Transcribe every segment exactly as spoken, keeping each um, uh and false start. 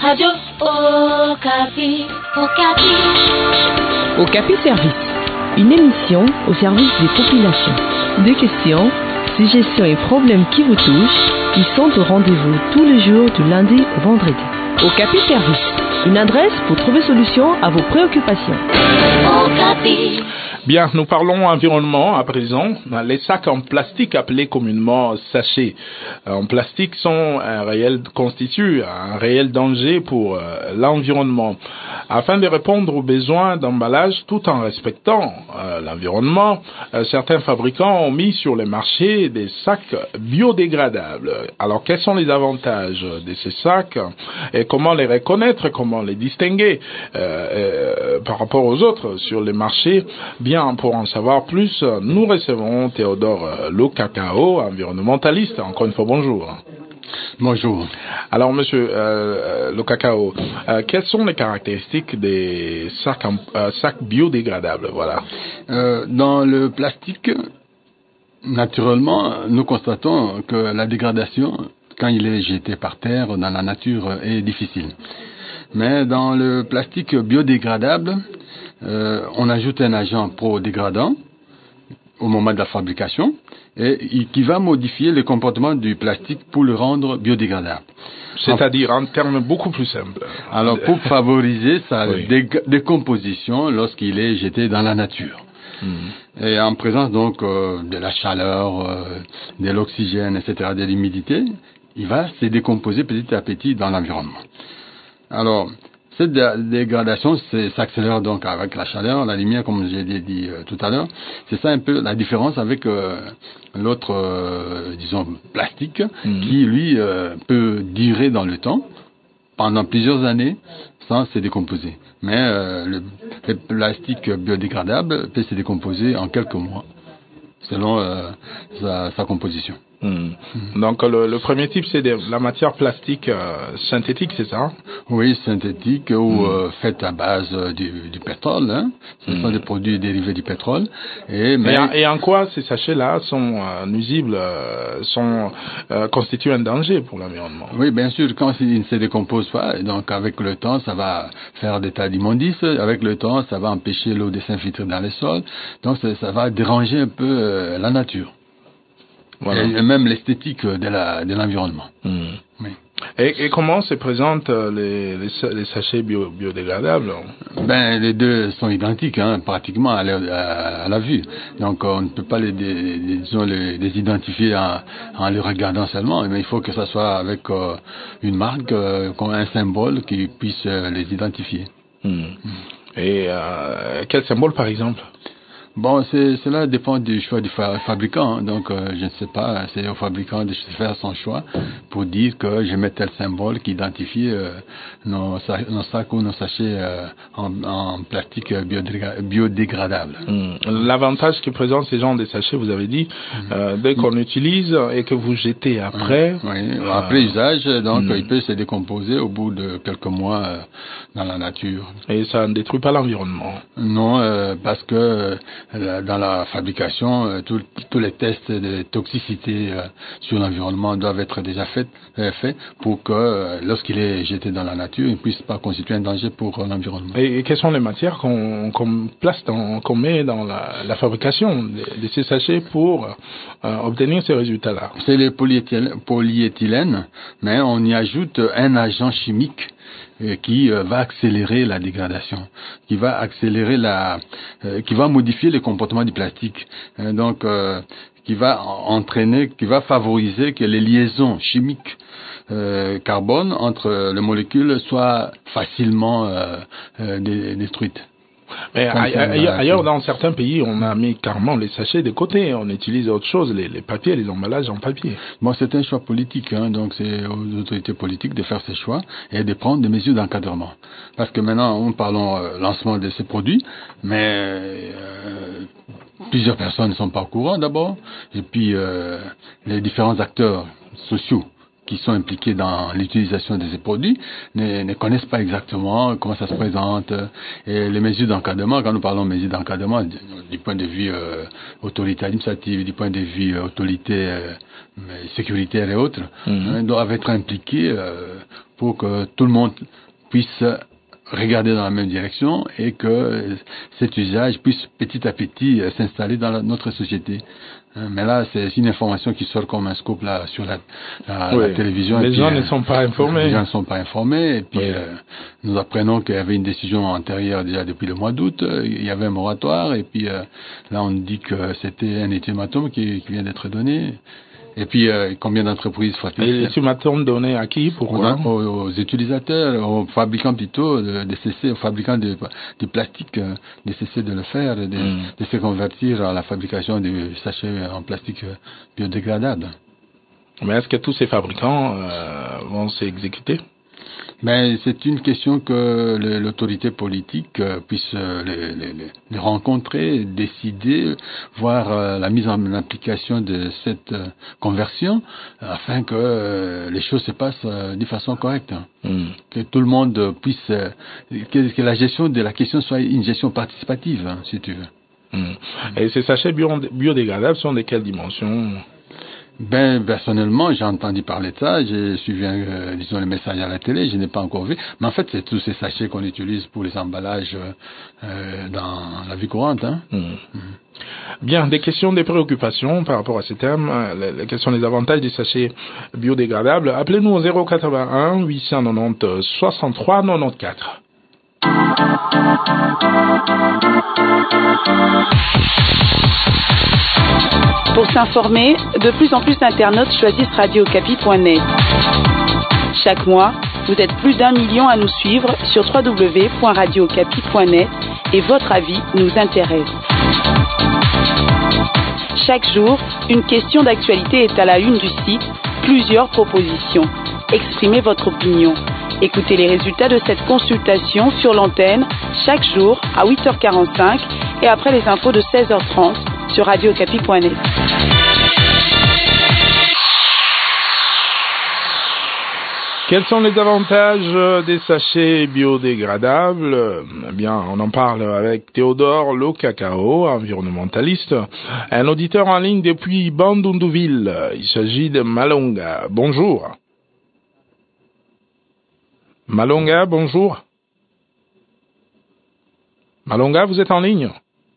Radio Okapi, Okapi. Okapi Service, une émission au service des populations. Des questions, suggestions et problèmes qui vous touchent, qui sont au rendez-vous tous les jours du lundi au vendredi. Okapi Service, une adresse pour trouver solution à vos préoccupations. Okapi. Bien, nous parlons environnement à présent. Les sacs en plastique appelés communément sachets en plastique sont un réel, constituent un réel danger pour euh, l'environnement. Afin de répondre aux besoins d'emballage tout en respectant euh, l'environnement, euh, certains fabricants ont mis sur le marché des sacs biodégradables. Alors, quels sont les avantages de ces sacs et comment les reconnaître, comment les distinguer euh, euh, par rapport aux autres sur les marchés? Bien, pour en savoir plus, nous recevons Théodore Lokakao, environnementaliste. Encore une fois, bonjour. Bonjour. Alors, monsieur euh, Lokakao, euh, quelles sont les caractéristiques des sacs, en, euh, sacs biodégradables, voilà. Euh, dans le plastique, naturellement, nous constatons que la dégradation, quand il est jeté par terre dans la nature, est difficile. Mais dans le plastique biodégradable, Euh, on ajoute un agent pro-dégradant au moment de la fabrication et qui va modifier le comportement du plastique pour le rendre biodégradable. C'est-à-dire en termes beaucoup plus simples. Alors pour favoriser sa oui. dé- décomposition lorsqu'il est jeté dans la nature. Mmh. Et en présence donc euh, de la chaleur, euh, de l'oxygène, et cetera, de l'humidité, il va se décomposer petit à petit dans l'environnement. Alors, cette dégradation s'accélère donc avec la chaleur, la lumière, comme j'ai dit euh, tout à l'heure. C'est ça un peu la différence avec euh, l'autre, euh, disons, plastique, mmh. qui, lui, euh, peut durer dans le temps, pendant plusieurs années, sans se décomposer. Mais euh, le, le plastique biodégradable peut se décomposer en quelques mois, selon euh, sa, sa composition. Mmh. Mmh. Donc le, le premier type, c'est de la matière plastique euh, synthétique, c'est ça? Oui, synthétique ou mmh. euh, faite à base euh, du, du pétrole. Hein. Ce mmh. sont des produits dérivés du pétrole. Et, mais... et, en, et en quoi ces sachets-là sont euh, nuisibles, euh, sont euh, constituent un danger pour l'environnement? Oui, bien sûr, quand ils ne se décomposent pas, donc avec le temps, ça va faire des tas d'immondices. Avec le temps, ça va empêcher l'eau de s'infiltrer dans les sols. Donc ça, ça va déranger un peu euh, la nature. Voilà. Et même l'esthétique de la de l'environnement. Mmh. Oui. Et, et comment se présentent les, les, les sachets bio, biodégradables? Ben les deux sont identiques, hein, pratiquement à la, à, à la vue. Donc on ne peut pas les, les, disons, les, les identifier en, en les regardant seulement, mais il faut que ça soit avec euh, une marque, euh, un symbole qui puisse euh, les identifier. Mmh. Mmh. Et euh, quel symbole par exemple? Bon, c'est, cela dépend du choix du fa- fabricant. Hein. Donc, euh, je ne sais pas, c'est au fabricant de faire son choix pour dire que je mets tel symbole qui identifie euh, nos, nos sacs ou nos sachets euh, en, en plastique biodégra- biodégradable. Mmh. L'avantage que présentent ces genres de sachets, vous avez dit, mmh. euh, dès qu'on mmh. utilise et que vous jetez après... Mmh. Oui, euh, après usage, donc mmh. il peut se décomposer au bout de quelques mois euh, dans la nature. Et ça ne détruit pas l'environnement? Non, euh, parce que... Euh, dans la fabrication, euh, tous les tests de toxicité euh, sur l'environnement doivent être déjà faits euh, fait pour que euh, lorsqu'il est jeté dans la nature, il ne puisse pas constituer un danger pour euh, l'environnement. Et, et quelles sont les matières qu'on, qu'on place, dans, qu'on met dans la, la fabrication de, de ces sachets pour euh, obtenir ces résultats-là? C'est le polyéthylène, polyéthylène, mais on y ajoute un agent chimique qui euh, va accélérer la dégradation, qui va accélérer la, euh, qui va modifier le comportement du plastique, euh, donc euh, qui va entraîner, qui va favoriser que les liaisons chimiques euh, carbone entre les molécules soient facilement euh, euh, dé- détruites. Mais ailleurs, ailleurs, dans certains pays, on a mis carrément les sachets de côté. On utilise autre chose, les, les papiers, les emballages en papier. Bon, c'est un choix politique, hein, donc c'est aux autorités politiques de faire ces choix et de prendre des mesures d'encadrement. Parce que maintenant, on parle euh, lancement de ces produits, mais euh, plusieurs personnes ne sont pas au courant d'abord, et puis euh, les différents acteurs sociaux qui sont impliqués dans l'utilisation de ces produits ne, ne connaissent pas exactement comment ça se présente. Et les mesures d'encadrement, quand nous parlons de mesures d'encadrement, du, du point de vue euh, autorité administrative, du point de vue euh, autorité euh, sécuritaire et autres, mmh. hein, doivent être impliqués euh, pour que tout le monde puisse regarder dans la même direction et que cet usage puisse petit à petit euh, s'installer dans la, notre société. Mais là, c'est une information qui sort comme un scoop là sur la, la, oui. la télévision. Les et gens puis, ne sont pas informés. Les gens ne sont pas informés. Et puis, oui. euh, nous apprenons qu'il y avait une décision antérieure déjà depuis le mois d'août. Il y avait un moratoire. Et puis, euh, là, on dit que c'était un ultimatum qui, qui vient d'être donné. Et puis, euh, combien d'entreprises faut-il Et l'ultimatum donné à qui? Pourquoi? aux, aux utilisateurs, aux fabricants plutôt de, de cesser, aux fabricants de, de plastique, de cesser de le faire, de, mm. de se convertir à la fabrication de sachets en plastique biodégradable. Mais est-ce que tous ces fabricants euh, vont s'exécuter? Mais c'est une question que le, l'autorité politique euh, puisse euh, les, les, les rencontrer, décider, voir euh, la mise en application de cette euh, conversion, afin que euh, les choses se passent euh, de façon correcte. Hein. Mm. Que tout le monde puisse, euh, que, que la gestion de la question soit une gestion participative, hein, si tu veux. Mm. Et ces sachets bio, biodégradables sont de quelle dimension? Ben, personnellement, j'ai entendu parler de ça, j'ai suivi, euh, disons, les messages à la télé, je n'ai pas encore vu. Mais en fait, c'est tous ces sachets qu'on utilise pour les emballages euh, dans la vie courante. Hein. Mmh. Mmh. Bien, des questions, des préoccupations par rapport à ces thèmes, les, les questions des avantages des sachets biodégradables. Appelez-nous au zéro quatre-vingt-un huit cent quatre-vingt-dix soixante-trois quatre-vingt-quatorze. Pour s'informer, de plus en plus d'internautes choisissent radio okapi point net. Chaque mois, vous êtes plus d'un million à nous suivre sur w w w point radio okapi point net et votre avis nous intéresse. Chaque jour, une question d'actualité est à la une du site, plusieurs propositions. Exprimez votre opinion. Écoutez les résultats de cette consultation sur l'antenne chaque jour à huit heures quarante-cinq et après les infos de seize heures trente sur radio okapi point net. Quels sont les avantages des sachets biodégradables? Eh bien, on en parle avec Théodore Lokakao, environnementaliste, un auditeur en ligne depuis Bandundu-ville. Il s'agit de Malonga. Bonjour. Malonga, bonjour. Malonga, vous êtes en ligne?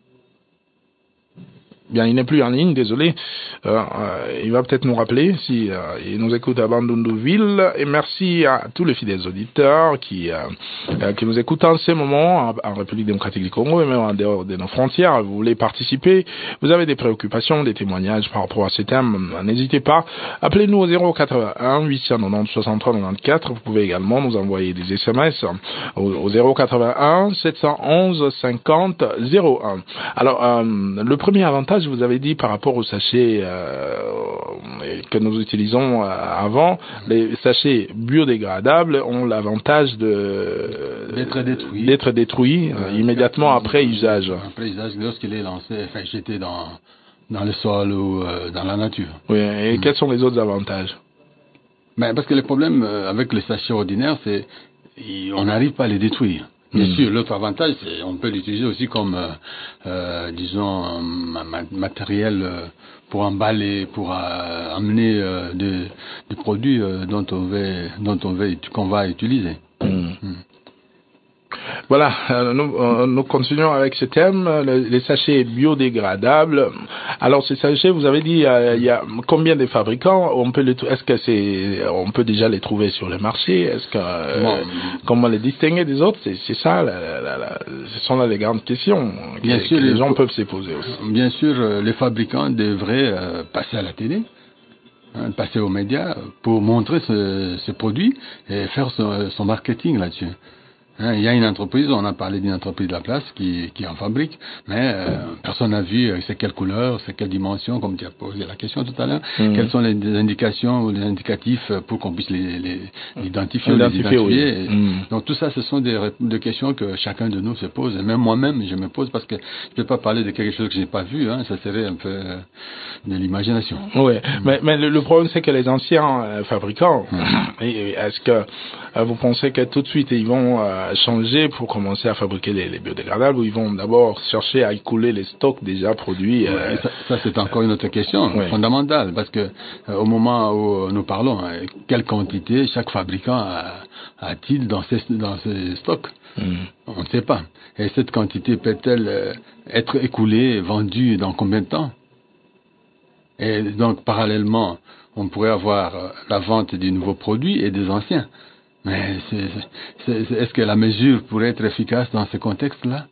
Bien, il n'est plus en ligne, désolé. Euh, euh, il va peut-être nous rappeler si euh, il nous écoute à Bandundu-ville. Et merci à tous les fidèles auditeurs qui, euh, euh, qui nous écoutent en ce moment en, en République démocratique du Congo et même en dehors de nos frontières. Vous voulez participer, vous avez des préoccupations, des témoignages par rapport à ces thèmes, n'hésitez pas. Appelez-nous au zéro quatre-vingt-un huit cent quatre-vingt-dix soixante-trois quatre-vingt-quatorze. Vous pouvez également nous envoyer des S M S au, au zéro quatre-vingt-un sept cent onze cinquante zéro un. Alors, euh, le premier avantage, je vous avais dit par rapport aux sachets euh, que nous utilisons euh, avant, les sachets biodégradables ont l'avantage de d'être détruits, d'être détruits euh, immédiatement après usage. Après usage, lorsqu'il est lancé, enfin jeté dans dans le sol ou euh, dans la nature. Oui. Et mmh. quels sont les autres avantages? Ben parce que le problème euh, avec les sachets ordinaires, c'est on n'arrive pas à les détruire. Bien mmh. sûr, l'autre avantage, c'est on peut l'utiliser aussi comme, euh, euh, disons, un matériel euh, pour emballer, pour euh, amener euh, des, des produits euh, dont on veut, dont on veut, qu'on va utiliser. Mmh. Mmh. Voilà, euh, nous, euh, nous continuons avec ce thème, le, les sachets biodégradables. Alors ces sachets, vous avez dit, euh, il y a combien de fabricants? On peut les, est-ce que c'est, on peut déjà les trouver sur le marché? Est-ce que euh, bon. Comment les distinguer des autres? C'est, c'est ça, la, la, la, ce sont là les grandes questions bien que, sûr, que les, les gens peuvent se poser aussi. Bien sûr, les fabricants devraient euh, passer à la télé. Hein, passer aux médias pour montrer ce, ce produit et faire son, son marketing là-dessus. Hein, il y a une entreprise, on a parlé d'une entreprise de la place qui, qui en fabrique, mais euh, personne n'a vu c'est quelle couleur, c'est quelle dimension, comme tu as posé la question tout à l'heure. Mmh. Quelles sont les, les indications ou les indicatifs pour qu'on puisse les, les identifier ou les identifier. Oui. Mmh. Donc tout ça, ce sont des, des questions que chacun de nous se pose. Et même moi-même, je me pose parce que je ne peux pas parler de quelque chose que je n'ai pas vu. Hein, ça serait un peu euh, de l'imagination. Oui, mmh. mais, mais le, le problème, c'est que les anciens euh, fabricants, mmh. est-ce que euh, vous pensez que tout de suite, ils vont euh, changer pour commencer à fabriquer les, les biodégradables ou ils vont d'abord chercher à écouler les stocks déjà produits euh, ouais, ça, ça c'est encore une autre question ouais. fondamentale parce que euh, au moment où nous parlons, hein, quelle quantité chaque fabricant a, a-t-il dans ses, dans ses stocks mm. On ne sait pas. Et cette quantité peut-elle euh, être écoulée, vendue dans combien de temps? Et donc parallèlement, on pourrait avoir euh, la vente des nouveaux produits et des anciens. Mais c'est, c'est, c'est, est-ce que la mesure pourrait être efficace dans ce contexte-là?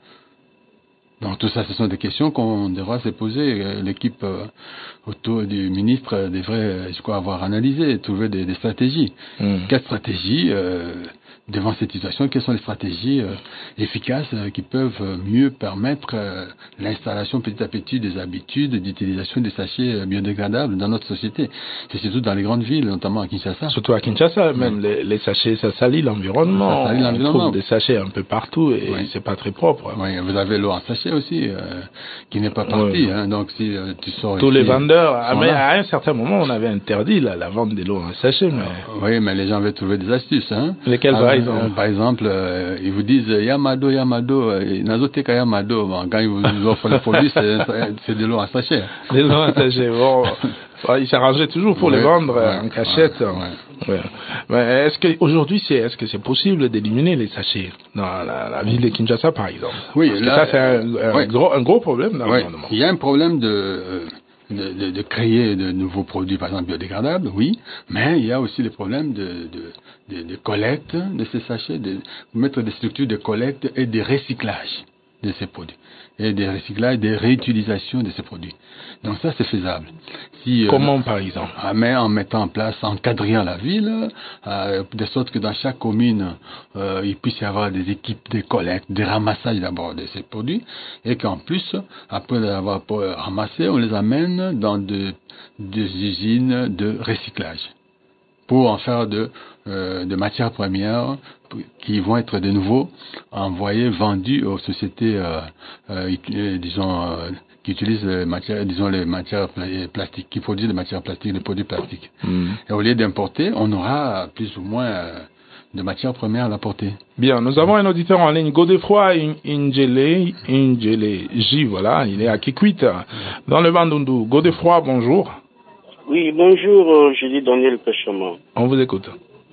Donc tout ça, ce sont des questions qu'on devra se poser. L'équipe euh, autour du ministre devrait, je crois, avoir analysé, trouver des, des stratégies. Mmh. Quelles stratégies euh, devant cette situation? Quelles sont les stratégies euh, efficaces euh, qui peuvent mieux permettre euh, l'installation petit à petit des habitudes d'utilisation des sachets biodégradables dans notre société? C'est surtout dans les grandes villes, notamment à Kinshasa. Surtout à Kinshasa, même mmh. les, les sachets, ça salit l'environnement. Ça salit l'environnement. On trouve des sachets un peu partout et oui. c'est pas très propre. Oui, vous avez l'eau en sachet aussi, euh, qui n'est pas partie. Oui. Hein, donc si euh, tu sors tous ici, les vendeurs, à, mais à un certain moment, on avait interdit la, la vente de l'eau en sachet. Mais... Euh, oui, mais les gens avaient trouvé des astuces. Hein. Lesquelles, ah, par exemple euh, Par exemple, euh, ils vous disent Yamado, Yamado, Nazoteka Yamado. Bon, quand ils vous offrent le produit, c'est, c'est de l'eau en sachet. De l'eau en sachet, bon. Ils s'arrangeaient toujours pour ouais, les vendre ouais, en cachette. Ouais, ouais. Ouais. Mais est-ce que aujourd'hui, c'est est-ce que c'est possible d'éliminer les sachets dans la, la ville de Kinshasa, par exemple? Oui, parce là, que ça c'est un, un, ouais. gros, un gros problème dans ouais. le monde. Il y a un problème de, de, de, de créer de nouveaux produits, par exemple biodégradables, oui, mais il y a aussi le problème de, de, de, de collecte de ces sachets, de mettre des structures de collecte et de recyclage de ces produits. Et des recyclages, des réutilisations de ces produits. Donc ça, c'est faisable. Si, Comment, euh, par exemple? Mais en mettant en place, en quadrillant la ville, euh, de sorte que dans chaque commune, euh, il puisse y avoir des équipes de collecte, de ramassage d'abord de ces produits, et qu'en plus, après les avoir ramassés, on les amène dans de, des usines de recyclage pour en faire de, euh, de matières premières qui vont être de nouveau envoyées, vendues aux sociétés, euh, euh, disons, euh, qui utilisent les matières, disons, les matières plastiques, qui produisent des matières plastiques, des produits plastiques. Mmh. Et au lieu d'importer, on aura plus ou moins euh, de matières premières à l'apporter. Bien, nous avons un auditeur en ligne, Godefroy Ingele, Ingele J, voilà, il est à Kikwit, dans le Bandundu. Godefroy, bonjour. Oui, bonjour, je dis Daniel Pechama. On vous écoute.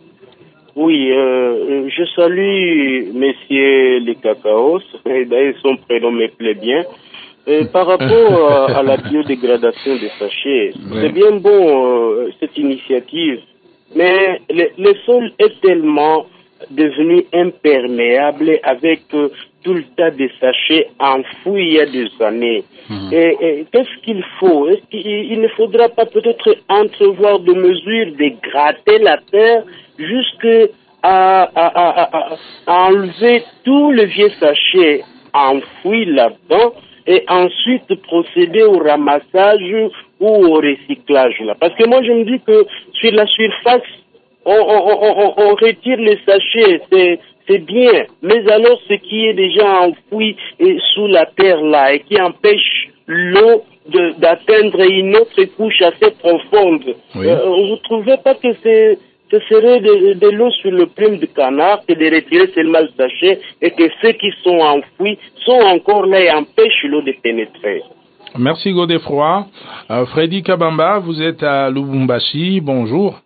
Oui, euh, je salue messieurs les cacaos, d'ailleurs son prénom me plaît bien. Euh, par rapport à, à la biodégradation des sachets, ouais. C'est bien bon euh, cette initiative, mais le, le sol est tellement devenu imperméable avec euh, tout le tas de sachets enfouis il y a des années. Mmh. Et, et qu'est-ce qu'il faut? Est-ce qu'il, il ne faudra pas peut-être entrevoir des mesures de gratter la terre jusqu'à à, à, à, à, à enlever tous les vieux sachets enfouis là-dedans et ensuite procéder au ramassage ou au recyclage là. Parce que moi je me dis que sur la surface on, on, on, on retire les sachets, c'est c'est bien, mais alors ce qui est déjà enfoui et sous la terre là et qui empêche l'eau de, d'atteindre une autre couche assez profonde, oui. euh, vous ne trouvez pas que c'est, ce serait de, de l'eau sur le plume du canard que de retirer seulement le sachet et que ceux qui sont enfouis sont encore là et empêchent l'eau de pénétrer? Merci Godefroy. Euh, Freddy Kabamba, vous êtes à Lubumbashi, bonjour.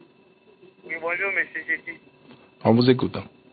Oui, bonjour monsieur Géti. On vous écoute.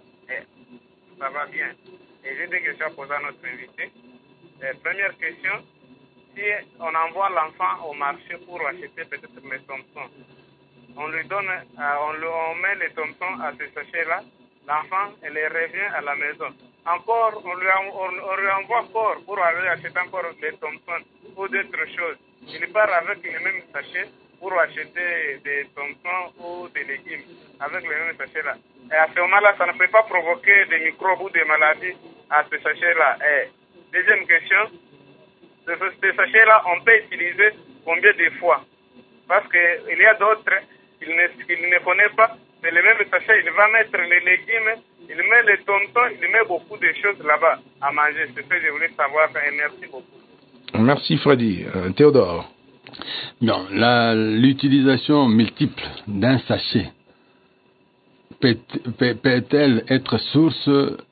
Ça va bien. Et j'ai des questions à poser à notre invité. Euh, première question, si on envoie l'enfant au marché pour acheter peut-être les Thompson, on lui donne, euh, on, lui, on met les Thompson à ce sachet-là, l'enfant, elle revient à la maison. Encore, on lui, on, on lui envoie encore pour aller acheter encore les Thompson ou d'autres choses. Il part avec les mêmes sachets pour acheter des Thompson ou des légumes avec les mêmes sachets-là. Et à ce moment-là, ça ne peut pas provoquer des microbes ou des maladies à ce sachet-là. Et deuxième question, ce, ce sachet-là, on peut utiliser combien de fois? Parce qu'il y a d'autres, il ne, il ne connaît pas, c'est le même sachet, il va mettre les légumes, il met les tontons, il met beaucoup de choses là-bas à manger. C'est ce que je voulais savoir et merci beaucoup. Merci Freddy. Euh, Théodore. Non, la, l'utilisation multiple d'un sachet peut, peut, peut-elle être source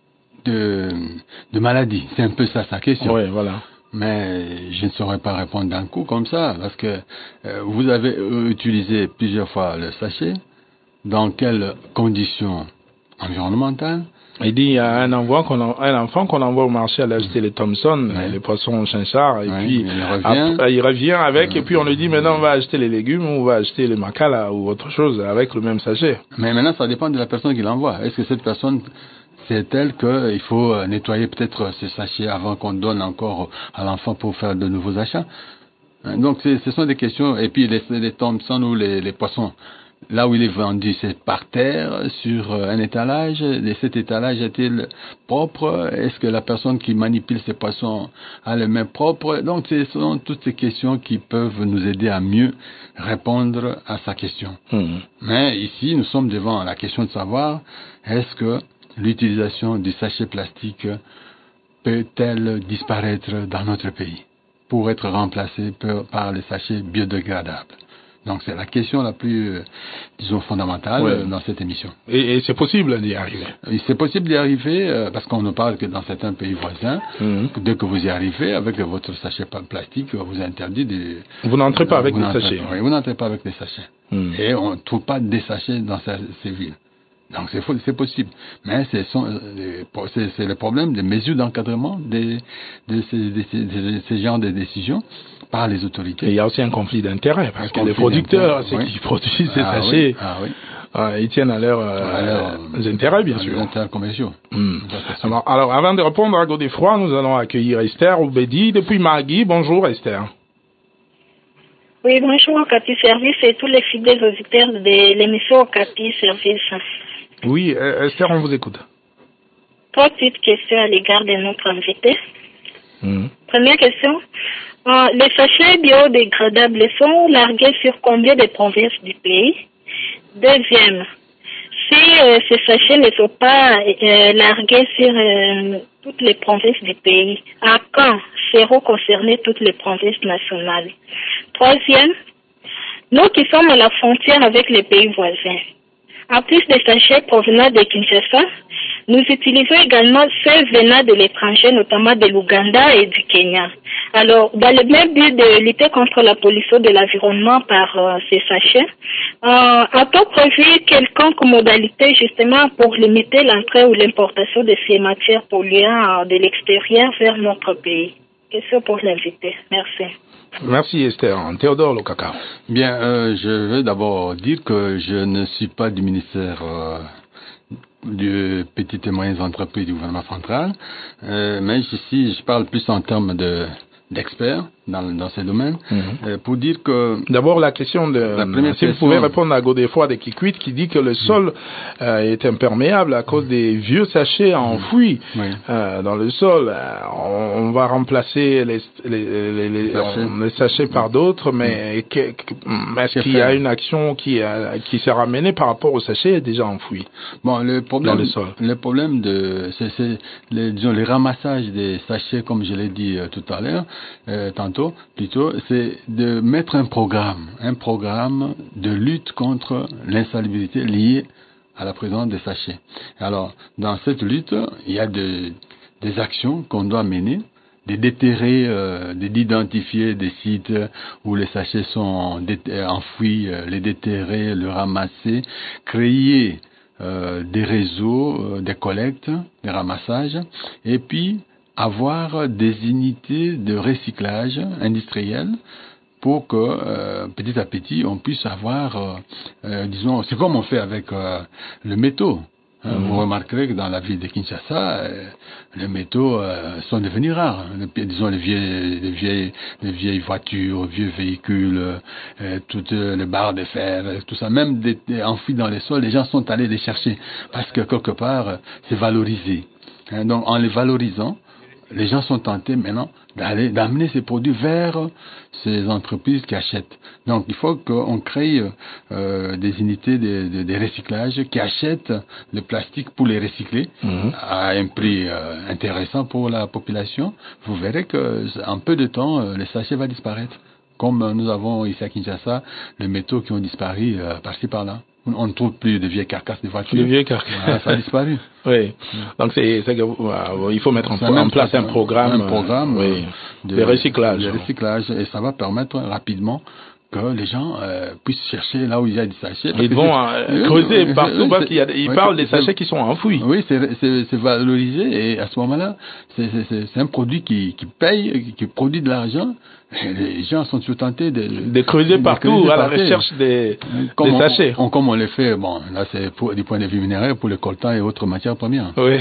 de, de maladie? C'est un peu ça sa question. Oui, voilà. Mais je ne saurais pas répondre d'un coup comme ça, parce que euh, vous avez utilisé plusieurs fois le sachet. Dans quelles conditions environnementales? Il dit il y a un enfant qu'on, en, un enfant qu'on envoie au marché à acheter les Thomson, ouais. les poissons chinchard, et ouais, puis il revient, après, il revient avec, euh, et puis on lui dit maintenant on va acheter les légumes, ou on va acheter les macala ou autre chose avec le même sachet. Mais maintenant ça dépend de la personne qui l'envoie. Est-ce que cette personne c'est tel qu'il faut nettoyer peut-être ces sachets avant qu'on donne encore à l'enfant pour faire de nouveaux achats? Donc c'est, ce sont des questions. Et puis les, les Thomson ou les, les poissons, là où il est vendu, c'est par terre, sur un étalage. Et cet étalage est-il propre? Est-ce que la personne qui manipule ces poissons a les mains propres? Donc ce sont toutes ces questions qui peuvent nous aider à mieux répondre à sa question. Mmh. Mais ici, nous sommes devant la question de savoir, est-ce que l'utilisation du sachet plastique peut-elle disparaître dans notre pays pour être remplacée par les sachets biodégradables? Donc c'est la question la plus, euh, disons, fondamentale ouais. dans cette émission. Et, et c'est possible d'y arriver? Et c'est possible d'y arriver euh, parce qu'on ne parle que dans certains pays voisins. Mmh. Dès que vous y arrivez, avec votre sachet plastique, vous interdit de... Vous n'entrez pas avec des sachets? Oui, vous n'entrez pas avec des sachets. Mmh. Et on ne trouve pas des sachets dans ces, ces villes. Donc c'est, c'est possible, mais c'est, c'est, c'est le problème des mesures d'encadrement de, de, ces, de, ces, de ces genres de décisions par les autorités. Et il y a aussi un conflit d'intérêts, parce un que les producteurs, ceux oui. qui produisent ces ah, sachets, oui. Ah, oui. Euh, ils tiennent à leurs euh, intérêts, bien sûr. Les intérêts commerciaux. Mmh. Alors, alors, avant de répondre à Godefroy, nous allons accueillir Esther Oubedi depuis Magui. Bonjour Esther. Oui, bonjour Okapi Service et tous les fidèles auditeurs de l'émission Okapi Service. Oui, Esther, on vous écoute. Trois petites questions à l'égard de notre invité. Mmh. Première question. Euh, les sachets biodégradables sont largués sur combien de provinces du pays? Deuxième. Si euh, ces sachets ne sont pas euh, largués sur euh, toutes les provinces du pays, à quand seront concernées toutes les provinces nationales? Troisième. Nous qui sommes à la frontière avec les pays voisins, en plus des sachets provenant de Kinshasa, nous utilisons également ceux venant de l'étranger, notamment de l'Ouganda et du Kenya. Alors, dans le même but de lutter contre la pollution de l'environnement par euh, ces sachets, euh, a-t-on prévu quelconque modalité justement pour limiter l'entrée ou l'importation de ces matières polluantes de l'extérieur vers notre pays? Question pour l'invité. Merci. Merci Esther. Théodore Lokaka. Bien, euh, je veux d'abord dire que je ne suis pas du ministère euh, des petites et moyennes entreprises du gouvernement central, euh, mais ici je parle plus en termes de d'experts dans, dans ces domaines, mmh. euh, pour dire que... D'abord, la question de... La si question, vous pouvez répondre à Godefroy de Kikwit qui dit que le sol mmh. euh, est imperméable à cause des vieux sachets enfouis mmh. oui. euh, dans le sol. Euh, on, on va remplacer les, les, les, les, sachets. On, les sachets par d'autres, mais mmh. que, que, est-ce qu'il y a une action qui, a, qui s'est ramenée par rapport aux sachets déjà enfouis bon, le problème, dans le sol? Le problème, de, c'est, c'est les, disons, les ramassages des sachets, comme je l'ai dit euh, tout à l'heure, euh, tantôt, plutôt, c'est de mettre un programme, un programme de lutte contre l'insalubrité liée à la présence des sachets. Alors, dans cette lutte, il y a de, des actions qu'on doit mener, de déterrer, euh, d'identifier des sites où les sachets sont dé- enfouis, euh, les déterrer, le ramasser, créer euh, des réseaux, euh, des collectes, des ramassages, et puis avoir des unités de recyclage industriel pour que euh, petit à petit on puisse avoir, euh, euh, disons, c'est comme on fait avec euh, le métaux. Mmh. Vous remarquerez que dans la ville de Kinshasa, euh, les métaux euh, sont devenus rares. Les, disons les vieilles, les vieilles, les vieilles voitures, vieux véhicules, euh, toutes les barres de fer, tout ça, même des, des, enfouis dans les sols, les gens sont allés les chercher parce que quelque part, euh, c'est valorisé. Hein, donc, en les valorisant, les gens sont tentés maintenant d'aller, d'amener ces produits vers ces entreprises qui achètent. Donc, il faut qu'on crée euh, des unités de, de, de recyclage qui achètent le plastique pour les recycler mmh. à un prix euh, intéressant pour la population. Vous verrez que en peu de temps, euh, le sachet va disparaître. Comme euh, nous avons ici à Kinshasa, les métaux qui ont disparu euh, par-ci par-là. On ne trouve plus de vieilles carcasses de voitures. Les vieilles carcasses. Voilà, ça a disparu. Oui. Donc c'est, c'est que, euh, il faut mettre en, en place un programme, un programme euh, oui, de, de recyclage. De recyclage et ça va permettre rapidement que les gens euh, puissent chercher là où il y a des sachets. Ils vont euh, creuser euh, partout parce qu'ils il oui, parlent des sachets qui sont enfouis. Oui, c'est, c'est, c'est valorisé et à ce moment-là, c'est, c'est, c'est un produit qui, qui paye, qui produit de l'argent. Et les gens sont toujours tentés de, de creuser de partout creuser à la partout. recherche des, comme des on, sachets. On, comme on le fait, bon, là c'est pour, du point de vue minéraire pour le coltan et autres matières premières. Oui.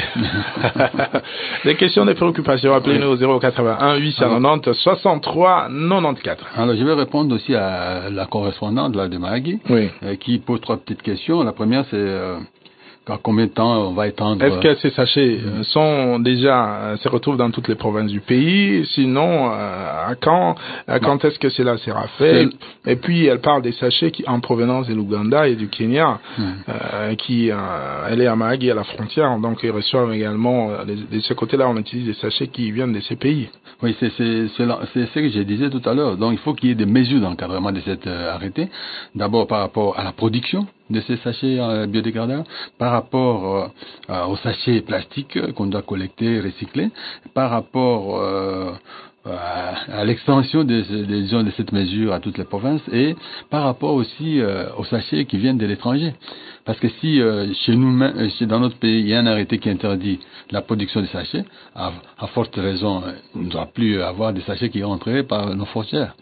Des questions, des préoccupations, appelez-nous au zéro quatre-vingt-un huit cent quatre-vingt-dix soixante-trois quatre-vingt-quatres. Alors je vais répondre aussi à la correspondante là, de Mahagi, oui. euh, qui pose trois petites questions. La première c'est euh, à combien de temps on va étendre. Est-ce que ces sachets euh, sont déjà euh, se retrouvent dans toutes les provinces du pays? Sinon, euh, à quand à quand bon. est-ce que cela sera fait? Et puis elle parle des sachets qui en provenance de l'Ouganda et du Kenya, mmh. euh, qui euh, elle est à Mahagi à la frontière, donc ils reçoivent également euh, de, de ce côté-là on utilise des sachets qui viennent de ces pays. Oui, c'est c'est c'est, c'est ce que je disais tout à l'heure. Donc il faut qu'il y ait des mesures d'encadrement de cet euh, arrêté. D'abord par rapport à la production de ces sachets euh, biodégradables, par rapport euh, aux sachets plastiques qu'on doit collecter, recycler, par rapport euh, à, à l'extension de, de, de, de cette mesure à toutes les provinces et par rapport aussi euh, aux sachets qui viennent de l'étranger. Parce que si euh, chez nous, chez, dans notre pays, il y a un arrêté qui interdit la production de sachets, à, à forte raison, on ne doit plus avoir des sachets qui rentrent par nos frontières.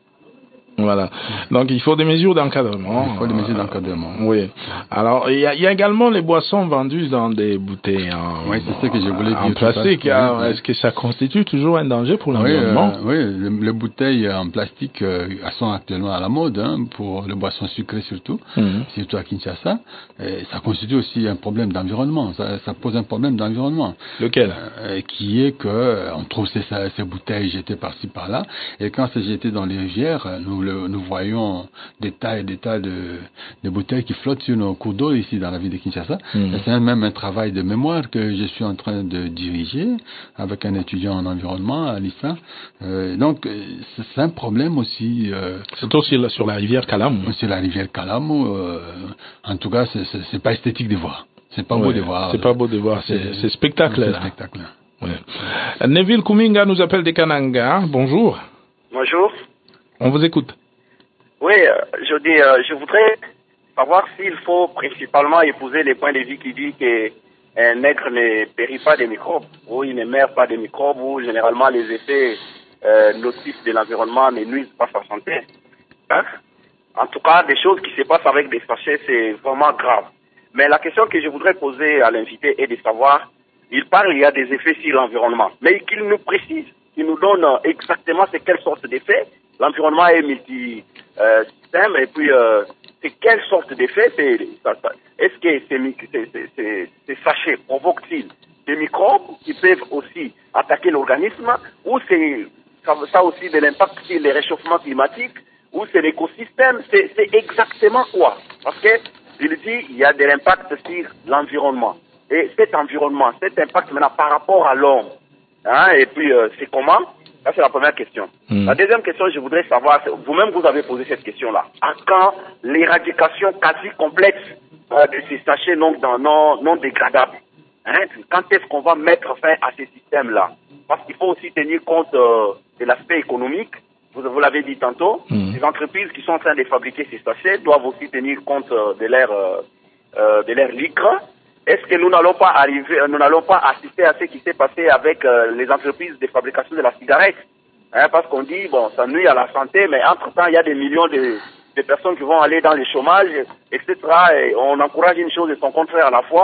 Voilà. Donc il faut des mesures d'encadrement. Il faut des mesures d'encadrement. Euh, oui. Alors il y a, il y a également les boissons vendues dans des bouteilles en, oui, c'est ce que je voulais dire en plastique. À oui, est-ce que ça constitue toujours un danger pour l'environnement? Oui, euh, oui, les, les bouteilles en plastique euh, sont actuellement à la mode hein, pour les boissons sucrées surtout, mm-hmm. surtout à Kinshasa. Et ça constitue aussi un problème d'environnement. Ça, ça pose un problème d'environnement. Lequel? euh, Qui est que on trouve ces, ces bouteilles jetées par-ci par-là, et quand c'est jeté dans les rivières, nous le nous voyons des tas et des tas de, de bouteilles qui flottent sur nos cours d'eau ici dans la ville de Kinshasa. Mmh. C'est même un travail de mémoire que je suis en train de diriger avec un étudiant en environnement à l'I S A. Euh, donc c'est un problème aussi. Euh, Surtout sur la, sur la rivière Kalamu. Sur la rivière Kalamu. Euh, en tout cas, c'est, c'est, c'est pas esthétique de voir. C'est pas ouais, beau de voir. C'est pas beau de voir. C'est, c'est, c'est spectacle. C'est spectacle. Ouais. Neville Kuminga nous appelle des Kananga. Bonjour. Bonjour. On vous écoute. Oui, euh, je dis, euh, je voudrais savoir s'il faut principalement épouser les points de vue qui disent qu'un nègre ne périt pas des microbes, ou il ne meurt pas des microbes, ou généralement les effets euh, nocifs de l'environnement ne nuisent pas sa santé. Hein? En tout cas, des choses qui se passent avec des sachets, c'est vraiment grave. Mais la question que je voudrais poser à l'invité est de savoir, il parle, il y a des effets sur l'environnement, mais qu'il nous précise, qu'il nous donne exactement c'est quelle sorte d'effets. L'environnement est multi-système, euh, et puis euh, c'est quelle sorte d'effet c'est, ça, ça, est-ce que ces, ces, ces, ces sachets provoquent-ils des microbes qui peuvent aussi attaquer l'organisme, ou c'est ça, ça aussi de l'impact sur les réchauffements climatiques, ou c'est l'écosystème, c'est, c'est exactement quoi? Parce que, je le dis, il y a de l'impact sur l'environnement. Et cet environnement, cet impact maintenant par rapport à l'homme, hein, et puis euh, c'est comment? Ça, c'est la première question. Mmh. La deuxième question, je voudrais savoir, vous-même, vous avez posé cette question-là. À quand l'éradication quasi complète euh, de ces sachets non, non, non dégradables? Hein? Quand est-ce qu'on va mettre fin à ces systèmes-là? Parce qu'il faut aussi tenir compte euh, de l'aspect économique. Vous, vous l'avez dit tantôt. Mmh. Les entreprises qui sont en train de fabriquer ces sachets doivent aussi tenir compte euh, de leur, euh, euh, de leur liqure. Est-ce que nous n'allons pas arriver, nous n'allons pas assister à ce qui s'est passé avec euh, les entreprises de fabrication de la cigarette, hein, parce qu'on dit, bon, ça nuit à la santé, mais entre-temps, il y a des millions de, de personnes qui vont aller dans le chômage, et cetera. Et on encourage une chose et son contraire à la fois.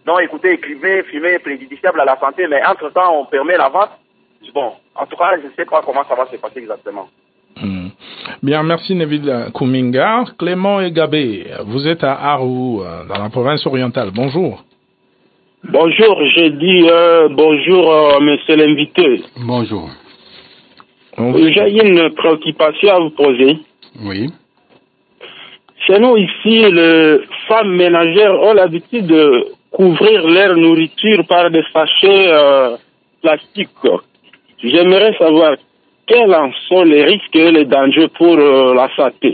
Donc, écoutez, écrivez, fumez, préjudiciable à la santé, mais entre-temps, on permet la vente. Bon, en tout cas, je ne sais pas comment ça va se passer exactement. Mmh. Bien, merci Neville Kuminga. Clément Egabé, vous êtes à Arou, dans la province orientale. Bonjour. Bonjour, je dis euh, bonjour euh, monsieur l'invité. Bonjour. J'ai une préoccupation à vous poser. Oui. Chez nous ici, les femmes ménagères ont l'habitude de couvrir leur nourriture par des sachets euh, plastiques. J'aimerais savoir quels en sont les risques et les dangers pour euh, la santé.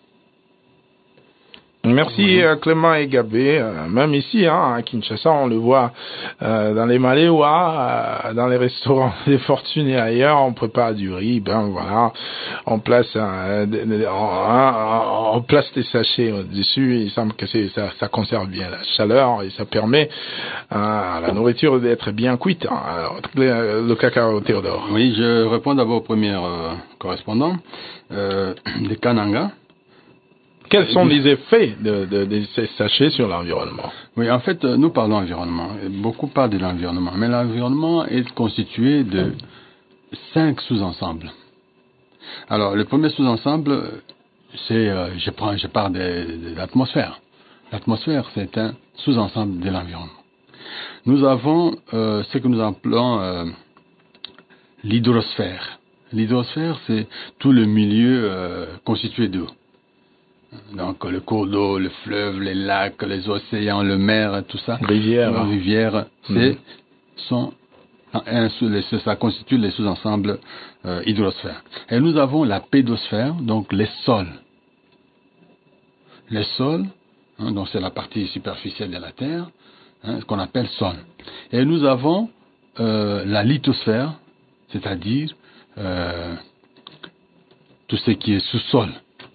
Merci euh, Clément Egabé. Euh, même ici, hein, à Kinshasa, on le voit euh, dans les Maléois, euh, dans les restaurants des fortunes et ailleurs, on prépare du riz. Ben voilà, on place, un, on, on place des sachets au-dessus. Il semble que c'est, ça, ça conserve bien la chaleur et ça permet euh, à la nourriture d'être bien cuite. Alors, le, le cacao Théodore. Oui, je réponds d'abord au premier euh, correspondant, euh, des Kananga. Quels sont les effets de, de, de ces sachets sur l'environnement? Oui, en fait, nous parlons environnement. Beaucoup parlent de l'environnement, mais l'environnement est constitué de cinq sous-ensembles. Alors, le premier sous-ensemble, c'est, euh, je prends, je parle de, de l'atmosphère. L'atmosphère, c'est un sous-ensemble de l'environnement. Nous avons euh, ce que nous appelons euh, l'hydrosphère. L'hydrosphère, c'est tout le milieu euh, constitué d'eau. Donc le cours d'eau, le fleuve, les lacs, les océans, le mer, tout ça. Rivière. Les rivières, c'est mmh. sont un, ça constitue les sous-ensembles euh, hydrosphères. Et nous avons la pédosphère, donc les sols. Les sols, hein, donc c'est la partie superficielle de la Terre, hein, ce qu'on appelle sol. Et nous avons euh, la lithosphère, c'est-à-dire euh, tout ce qui est sous-sol.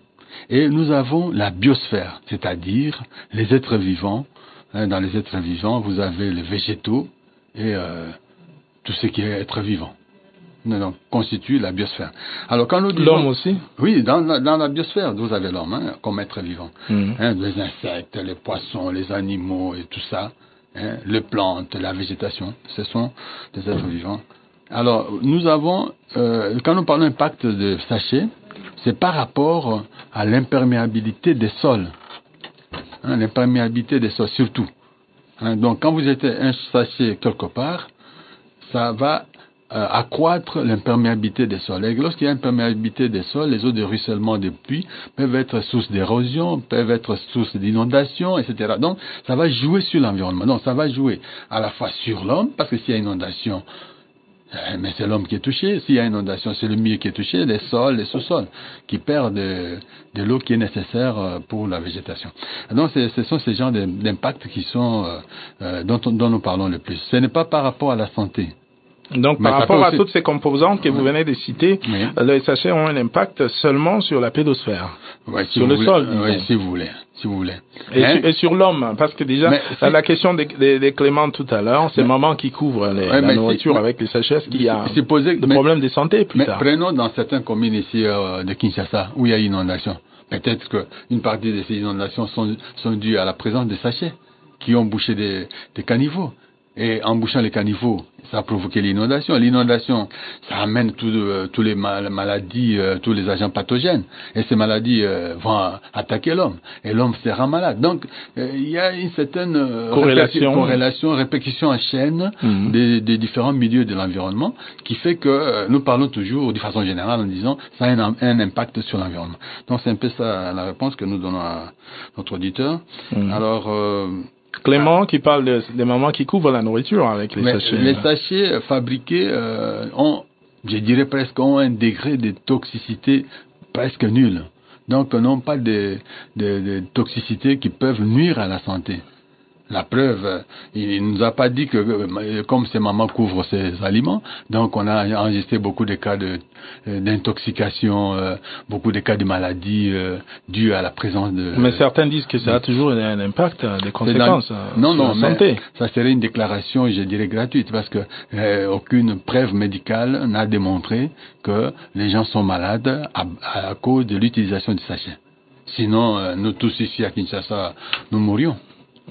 Et nous avons la biosphère, c'est-à-dire les êtres vivants. Hein, dans les êtres vivants, vous avez les végétaux et euh, tout ce qui est être vivant. Donc, constitue la biosphère. Alors, quand nous disons, l'homme aussi? Oui, dans la, dans la biosphère, vous avez l'homme hein, comme être vivant. Mm-hmm. Hein, les insectes, les poissons, les animaux et tout ça. Hein, les plantes, la végétation, ce sont des êtres vivants. Alors, nous avons, euh, quand nous parlons d'impact de sachets, c'est par rapport à l'imperméabilité des sols. Hein, l'imperméabilité des sols, surtout. Hein, donc, quand vous êtes un sachet quelque part, ça va euh, accroître l'imperméabilité des sols. Et lorsqu'il y a imperméabilité des sols, les eaux de ruissellement des pluies peuvent être source d'érosion, peuvent être source d'inondation, et cetera. Donc, ça va jouer sur l'environnement. Donc, ça va jouer à la fois sur l'homme, parce que s'il y a inondation, mais c'est l'homme qui est touché. S'il y a inondation, c'est le milieu qui est touché, les sols, les sous-sols, qui perdent de, de l'eau qui est nécessaire pour la végétation. Donc, ce sont ces genres d'impacts qui sont euh, dont, dont nous parlons le plus. Ce n'est pas par rapport à la santé. Donc, par rapport à toutes ces composantes que vous venez de citer, oui. les sachets ont un impact seulement sur la pédosphère, oui, si sur le voulez, sol. Oui, si vous voulez. Si vous voulez. Et, hein? sur, et sur l'homme, parce que déjà, la question des, des, des Clément tout à l'heure, c'est maman qui couvre les, ouais, la nourriture si, avec les sachets, est-ce qu'il y a posé, des mais, problèmes de santé plus mais tard? Prenons dans certaines communes ici euh, de Kinshasa, où il y a inondation. Peut-être qu'une partie de ces inondations sont, sont dues à la présence des sachets qui ont bouché des, des caniveaux. Et en bouchant les caniveaux, ça a provoqué l'inondation. L'inondation, ça amène tous euh, tous les mal maladies, euh, tous les agents pathogènes. Et ces maladies euh, vont attaquer l'homme. Et l'homme sera malade. Donc, euh, il y a une certaine euh, corrélation, corrélation, répétition en chaîne mm-hmm. des, des différents milieux de l'environnement qui fait que euh, nous parlons toujours, de façon générale, en disant ça a un, un impact sur l'environnement. Donc, c'est un peu ça la réponse que nous donnons à notre auditeur. Mm-hmm. Alors... Euh, Clément qui parle de, des mamans qui couvrent la nourriture avec les mais sachets. Les sachets fabriqués euh, ont, je dirais presque, ont un degré de toxicité presque nul. Donc, n'ont pas de, de, de toxicité qui peuvent nuire à la santé. La preuve, il ne nous a pas dit que, comme ces mamans couvrent ces aliments, donc on a enregistré beaucoup de cas de, d'intoxication, euh, beaucoup de cas de maladies euh, dues à la présence de... Mais certains disent que ça a toujours un impact, des conséquences dans, non, sur non, la santé. Ça serait une déclaration, je dirais, gratuite, parce que euh, aucune preuve médicale n'a démontré que les gens sont malades à, à cause de l'utilisation du sachet. Sinon, euh, nous tous ici à Kinshasa, nous mourions.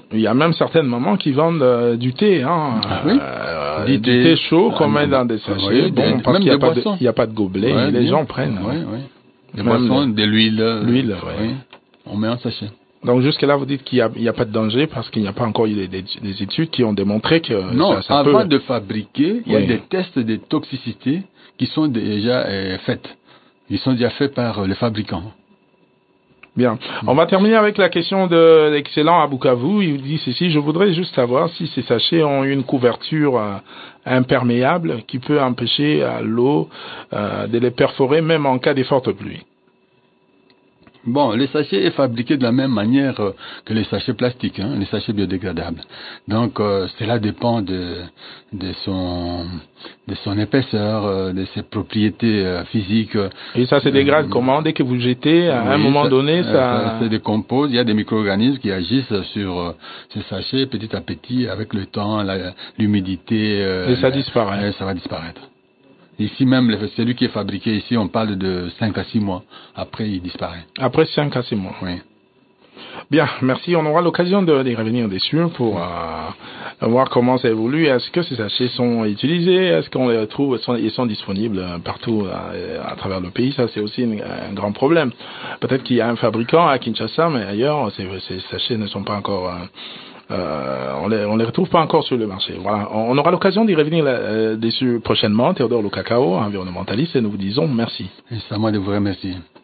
Il y a même certaines mamans qui vendent euh, du thé, hein, ah, oui. euh, du, du thé, thé chaud qu'on met dans des sachets, oui, bon, des, parce qu'il n'y a, a pas de gobelet, ouais, et les gens prennent. Oui, oui. Des même boissons, le, de l'huile. L'huile, oui. oui. On met en sachet. Donc jusque-là, vous dites qu'il n'y a, il y a pas de danger parce qu'il n'y a pas encore eu des, des, des études qui ont démontré que non, ça, ça avant peut... de fabriquer, il y a oui. des tests de toxicité qui sont déjà euh, faits. Ils sont déjà faits par euh, les fabricants. Bien. On va terminer avec la question de l'excellent Abukavu. Il dit ceci: je voudrais juste savoir si ces sachets ont une couverture euh, imperméable qui peut empêcher euh, l'eau euh, de les perforer même en cas de forte pluie. Bon, les sachets est fabriqué de la même manière euh, que les sachets plastiques, hein, les sachets biodégradables. Donc, euh, cela dépend de, de son, de son épaisseur, euh, de ses propriétés euh, physiques. Et ça se dégrade euh, comment? Dès que vous jetez, à oui, un moment ça, donné, ça... ça... ça se décompose. Il y a des micro-organismes qui agissent sur euh, ces sachets petit à petit, avec le temps, la, l'humidité. Euh, et ça disparaît. Et ça va disparaître. Ici même, celui qui est fabriqué ici, on parle de cinq à six mois. Après, il disparaît. Après cinq à six mois. Oui. Bien, merci. On aura l'occasion de, de revenir dessus pour euh, voir comment ça évolue. Est-ce que ces sachets sont utilisés? Est-ce qu'on les retrouve? Sont, ils sont disponibles partout à, à travers le pays? Ça, c'est aussi une, un grand problème. Peut-être qu'il y a un fabricant à Kinshasa, mais ailleurs, ces, ces sachets ne sont pas encore... Euh, Euh, on les, on les retrouve pas encore sur le marché. Voilà. On, on aura l'occasion d'y revenir euh, dessus prochainement. Théodore Lokakao, environnementaliste, et nous vous disons merci. C'est à moi de vous remercier.